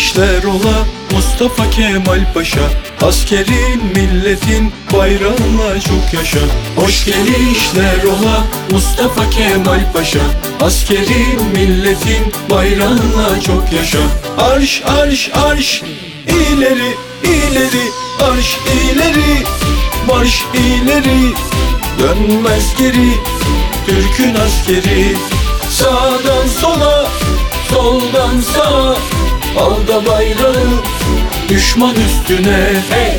işler ola Mustafa Kemal Paşa. Askerin milletin bayrağına çok yaşa. Hoş gelişler ola Mustafa Kemal Paşa. Askerin milletin bayrağına çok yaşa. Arş arş arş ileri ileri, arş ileri, marş ileri, dönmez geri Türk'ün askeri. Sağdan sola, soldan sağa, al da bayrağı düşman üstüne. Hey!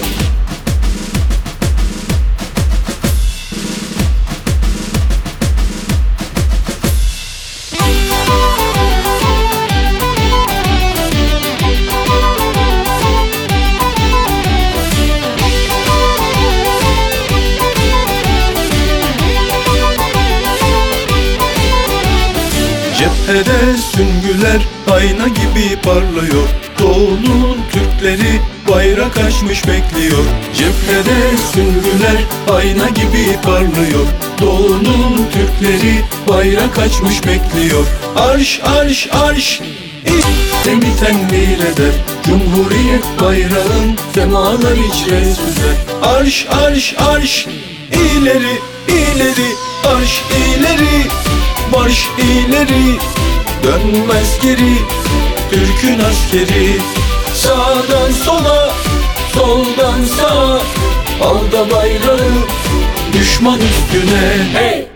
Cephede süngüler ayna gibi parlıyor. Doğunun Türkleri bayrak açmış bekliyor. Cephede süngüler ayna gibi parlıyor. Doğunun Türkleri bayrak açmış bekliyor. Arş arş arş seni tenvir eder. Cumhuriyet bayrağın semalar içre süzer. Arş arş arş ileri ileri, arş ileri, marş ileri, dönmez geri Türk'ün askeri. Sağdan sola, soldan sağa, al da bayrağı düşman üstüne. Hey!